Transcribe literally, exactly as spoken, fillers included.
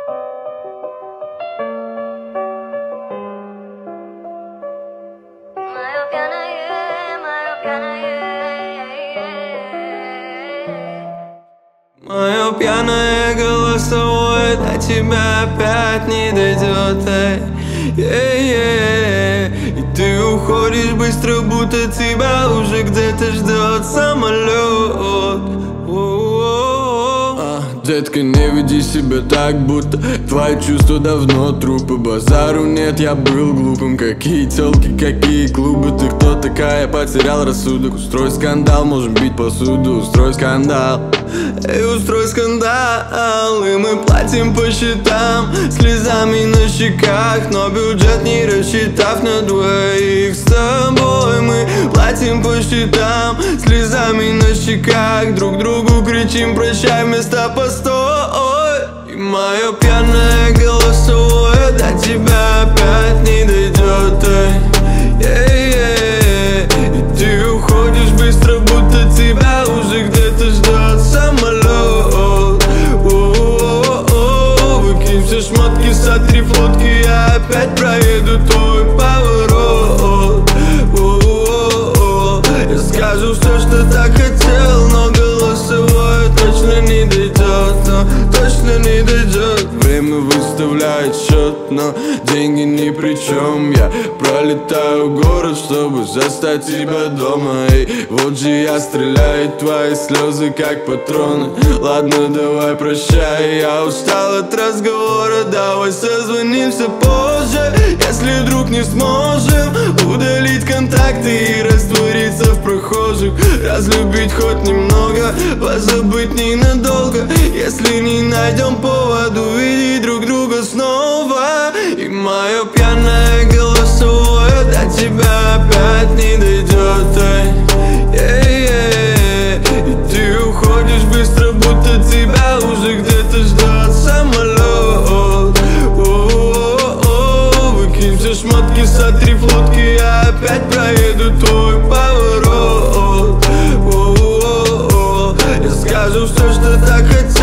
Мое пьяное голосовое до тебя опять не дойдет, эй, эй, эй. И ты уходишь быстро, будто тебя уже где-то ждет самолет. Детка, не веди себя так, будто твои чувства давно трупы. Базару нет, я был глупым. Какие тёлки, какие клубы. Ты кто такая, потерял рассудок. Устрой скандал, можем бить посуду. Устрой скандал, эй, устрой скандал. И мы платим по счетам, слезами на щеках, но бюджет не рассчитав на двоих. С тобой мы платим по счетам, слезами на щеках, друг другу кричим прощай вместо постой. И мое пьяное голосовое до тебя опять не дойдет, эй, эй, эй. И ты уходишь быстро, будто тебя уже где-то ждет самолет. О-о-о-о. Выкинь все шмотки, сотри фотки, я опять проеду твой поворот. О-о-о-о. Я скажу все, что так хотел, но голосовое точно не дойдет, но точно не дойдет. Время выставляет счет, но деньги ни при чем. Я пролетаю город, чтобы застать тебя дома. Эй, вот же я стреляю, твои слезы как патроны. Ладно, давай прощай, я устал от разговора. Давай созвонимся позже, если вдруг не сможем удалить контакты и раствориться в прохожих. Разлюбить хоть немного, позабыть ненадолго. Если не найдем повод увидеть друг друга снова. И мое пьяное голосовое до тебя опять не дойдет, эй, эй, эй. И ты уходишь быстро, будто тебя уже где-то ждет самолет. О-о-о-о. Выкинь все шмотки, сотри фотки, я опять проеду твой поворот. О-о-о-о. Я скажу все, что так хотел,